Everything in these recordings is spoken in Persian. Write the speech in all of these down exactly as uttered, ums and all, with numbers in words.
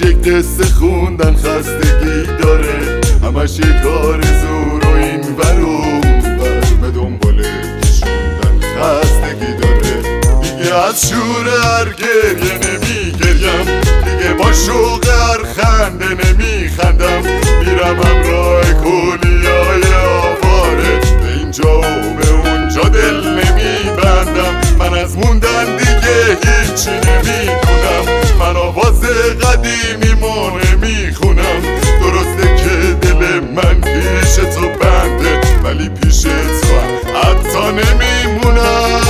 یک قصه خوندن خستگی داره، همش یک آرزو رو این ور و اون ور به دنبال کشوندن خستگی داره. دیگه از شور هر گریه نمی گریم، دیگه با شوق هر خنده نمی خندم. میرم همراه کلیای آواره، به اینجا و به اونجا دل نمی بندم. من از موندن دیگه هیچی نمی کنم، من آواز قدیمیمو نمی خونم. درسته که دل من پیش تو بنده، ولی پیش تو حتی نمی مونم.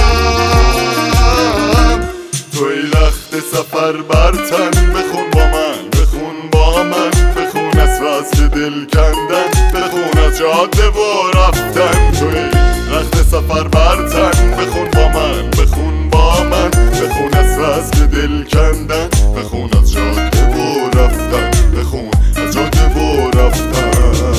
توی لخت سفر برتن بخون با من، بخون با من، بخون از فصل دل کندن، بخون از جاده و رفتن. توی لخت سفر برتن بخون با من، بخون با من، بخون از فصل دل کندن، بخون از جاده و رفتن، بخون از جاده و رفتن.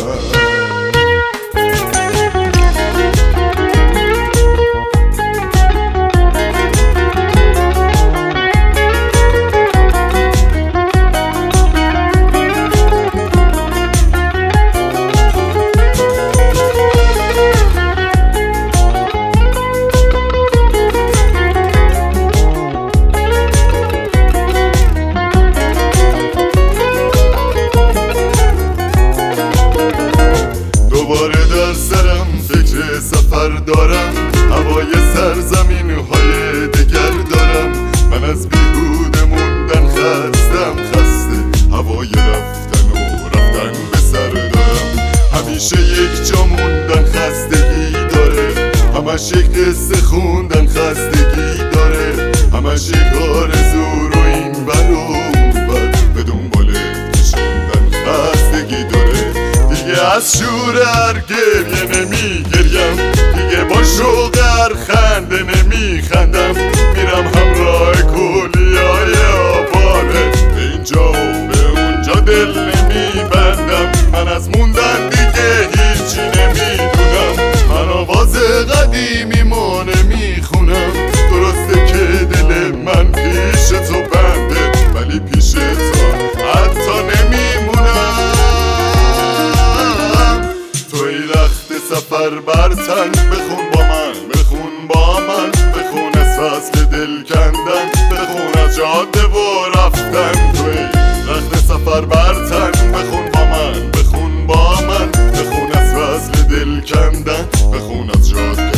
دوباره در سرم فکر سفر دارم، هوای سرزمین های دگر دارم. من از بیهوده موندن خستم، خسته هوای رفتن و رفتن به سر دارم. همیشه یک جا موندن خستگی داره، همش یک قصه خوندن خستگی داره، همش یک آرزو رو این بر و اون بر به دنبال کشوندن خستگی داره. دیگه از شور هر گریه نمی گریم، دیگه با شوق هر خنده نمی خندم. میرم همراه کلیای آواره، به اینجا و به اونجا دل نمی بندم. من از موندن دیگه هیچی نمی دونم، من آواز قدیمیمو نمی خونم. درسته که دل من پیش تو بنده، ولی پیش تو حتی نمی مونم. توی لخت سفر برتن بخون با من، بخون با من، بخون از فصل دل کندن، بخون از جاده و رفتن. توی لخت سفر برتن بخون با من، بخون با من، بخون از فصل دل کندن، بخون از جاده